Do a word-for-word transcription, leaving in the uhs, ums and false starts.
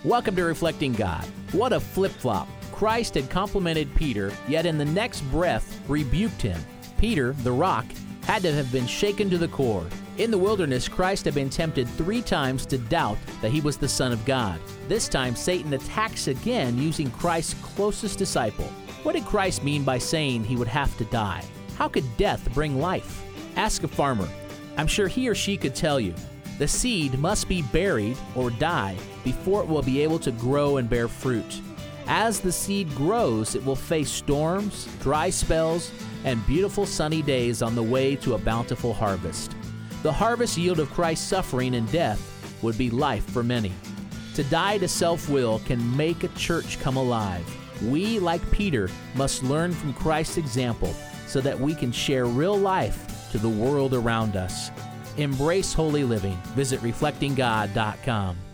Welcome to Reflecting God. What a flip-flop. Christ had complimented Peter, yet in the next breath rebuked him. Peter, the rock, had to have been shaken to the core. In the wilderness, Christ had been tempted three times to doubt that he was the Son of God. This time, Satan attacks again using Christ's closest disciple. What did Christ mean by saying he would have to die? How could death bring life? Ask a farmer. I'm sure he or she could tell you. The seed must be buried or die before it will be able to grow and bear fruit. As the seed grows, it will face storms, dry spells, and beautiful sunny days on the way to a bountiful harvest. The harvest yield of Christ's suffering and death would be life for many. To die to self-will can make a church come alive. We, like Peter, must learn from Christ's example so that we can share real life to the world around us. Embrace holy living. Visit reflecting god dot com.